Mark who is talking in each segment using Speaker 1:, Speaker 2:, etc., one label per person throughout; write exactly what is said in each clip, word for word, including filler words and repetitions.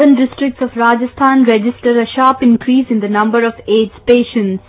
Speaker 1: Seven districts of Rajasthan register a sharp increase in the number of AIDS patients.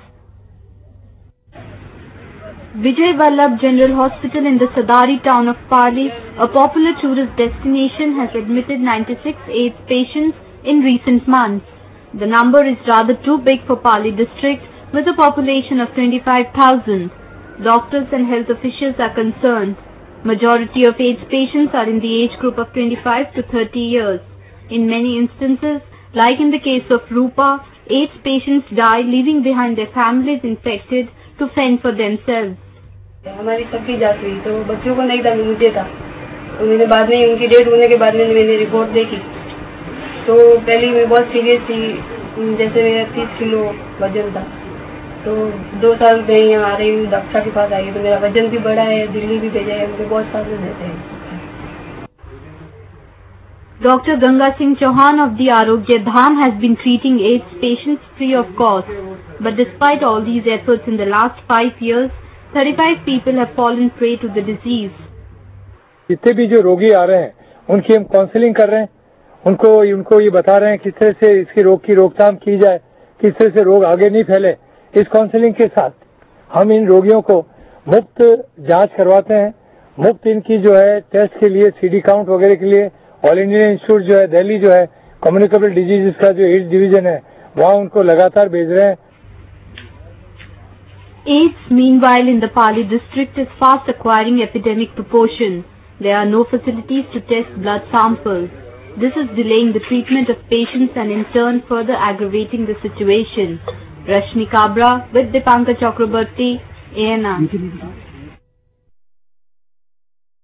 Speaker 1: Vijay Vallabh General Hospital in the Sadari town of Pali, a popular tourist destination, has admitted ninety-six AIDS patients in recent months. The number is rather too big for Pali district with a population of twenty-five thousand. Doctors and health officials are concerned. Majority of AIDS patients are in the age group of twenty-five to thirty years. In many instances, like in the case of Rupa, AIDS patients die leaving behind their families infected to fend for themselves.
Speaker 2: हमारी सबकी जांच हुई तो बच्चों को नहीं था, मुझे था। तो मैंने बाद में उनकी डेट होने के बाद मैंने मैंने रिपोर्ट देखी तो पहले मैं बहुत सीरियस थी, जैसे मेरा तीस किलो वजन था। तो दो साल में यहाँ आ रही हूँ, डॉक्टर के पास आई तो मेरा वजन भी बढ़ा है, दिल्ली भी भेजा है, मुझे बहुत साल रहते हैं।
Speaker 1: Doctor Ganga Singh Chauhan of the Arogya Dham has been treating AIDS patients free of cost. But despite all these efforts in the last five years, thirty-five people have fallen prey to the disease.
Speaker 3: जितने भी जो रोगी आ रहे हैं, उनकी हम counselling कर रहे हैं, उनको उनको ये बता रहे हैं किस तरह से इसकी रोग की रोकथाम की जाए, किस तरह से रोग आगे नहीं फैले। इस काउंसलिंग के साथ हम इन रोगियों को मुफ्त जांच करवाते हैं, मुफ्त इनकी जो है टेस्ट के लिए सीडी काउंट वगैरह के लिए ऑल इंडिया इंस्टीट्यूट जो है दिल्ली जो है कम्युनिकेबल डिजीजेस का जो एड्स डिवीजन है वहाँ उनको लगातार भेज रहे हैं।
Speaker 1: AIDS, meanwhile, in the Pali district is fast acquiring epidemic proportions. There are no facilities to test blood samples. This is delaying the treatment of patients and in turn further aggravating the situation. Rashmi Kabra with Dipankar Chakraborty, A N I.